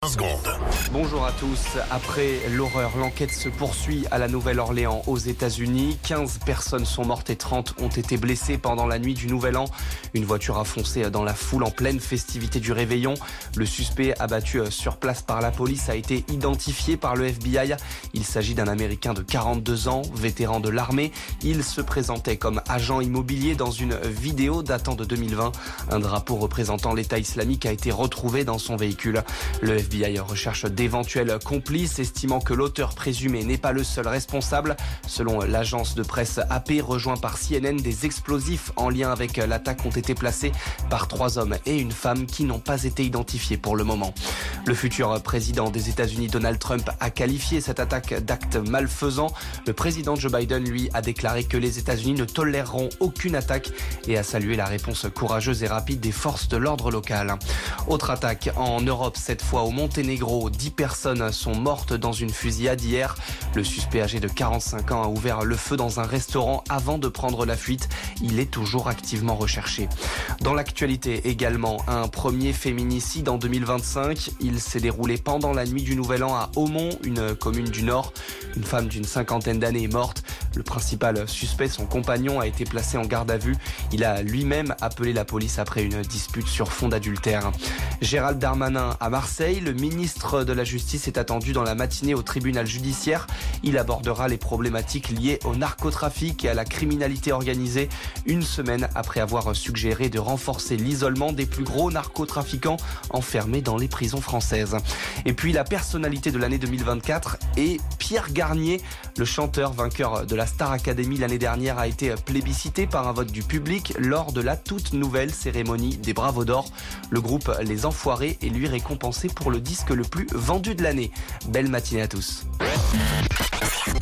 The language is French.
secondes. Bonjour à tous. Après l'horreur, l'enquête se poursuit à la Nouvelle-Orléans aux États-Unis. 15 personnes sont mortes et 30 ont été blessées pendant la nuit du Nouvel An. Une voiture a foncé dans la foule en pleine festivité du réveillon. Le suspect abattu sur place par la police a été identifié par le FBI. Il s'agit d'un Américain de 42 ans, vétéran de l'armée. Il se présentait comme agent immobilier dans une vidéo datant de 2020. Un drapeau représentant l'État islamique a été retrouvé dans son véhicule. Le FBI recherche d'éventuels complices, estimant que l'auteur présumé n'est pas le seul responsable. Selon l'agence de presse AP, rejoint par CNN, des explosifs en lien avec l'attaque ont été placés par 3 hommes et une femme qui n'ont pas été identifiés pour le moment. Le futur président des États-Unis, Donald Trump, a qualifié cette attaque d'acte malfaisant. Le président Joe Biden, lui, a déclaré que les États-Unis ne toléreront aucune attaque et a salué la réponse courageuse et rapide des forces de l'ordre local. Autre attaque en Europe, cette fois au Monténégro. 10 personnes sont mortes dans une fusillade hier. Le suspect âgé de 45 ans a ouvert le feu dans un restaurant avant de prendre la fuite. Il est toujours activement recherché. Dans l'actualité également, un premier féminicide en 2025. Il s'est déroulé pendant la nuit du Nouvel An à Aumont, une commune du Nord. Une femme d'une 50aine d'années est morte. Le principal suspect, son compagnon, a été placé en garde à vue. Il a lui-même appelé la police après une dispute sur fond d'adultère. Gérald Darmanin à Marseille, le ministre de la Justice est attendu dans la matinée au tribunal judiciaire. Il abordera les problématiques liées au narcotrafic et à la criminalité organisée, une semaine après avoir suggéré de renforcer l'isolement des plus gros narcotrafiquants enfermés dans les prisons françaises. Et puis la personnalité de l'année 2024 est Pierre Garnier, le chanteur vainqueur de la Star Academy l'année dernière a été plébiscité par un vote du public lors de la toute nouvelle cérémonie des Bravos d'Or. Le groupe Les Enfoirés est lui récompensé pour le disque le plus vendu de l'année. Belle matinée à tous.